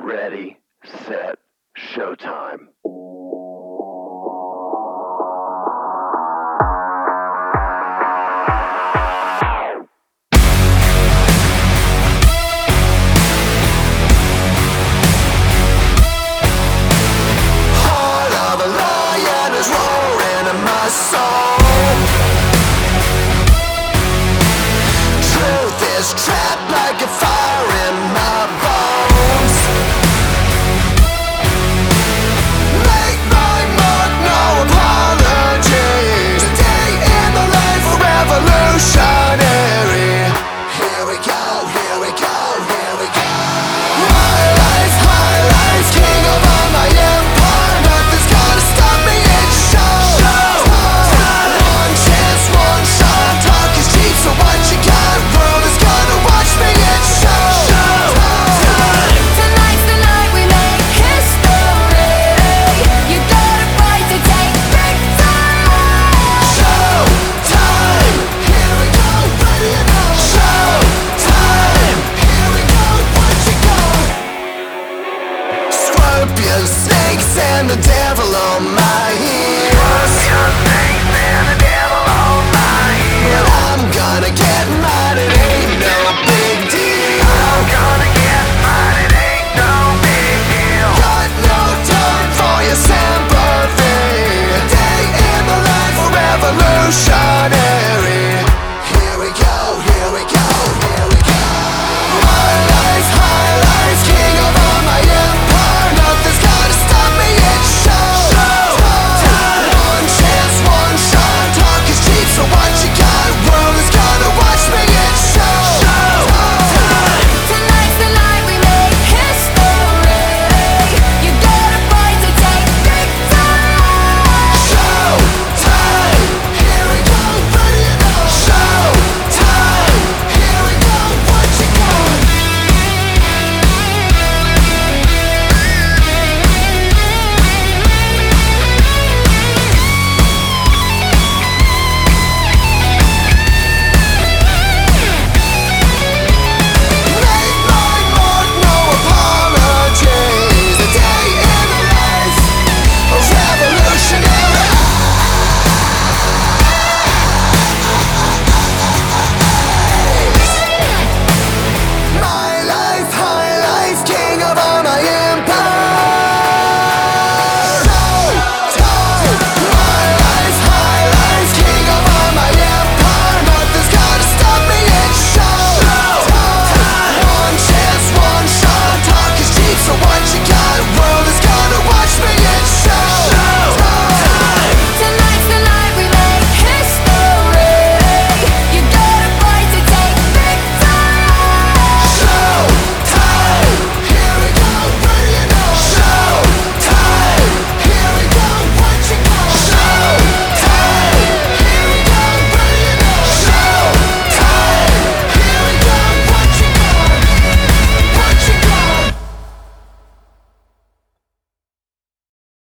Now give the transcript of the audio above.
Ready, set, showtime. Heart of a lion is roaring in my soul. Truth is trapped like a fire in my bones. Make my mark, no apologies. Today in the life of revolutionary. Here we go, here we go, here we go. High life, king of all my empire. Nothing's gonna stop me, it's showtime. One chance, one shot. Talk is cheap, so what you got? World is gonna watch me, it's showtime. Tonight's the night we make history. You got a right to take victory. Showtime. Here we go, ready or not. Showtime. Here we go, what you got? Scorpions, snakes, and the devil on my heel.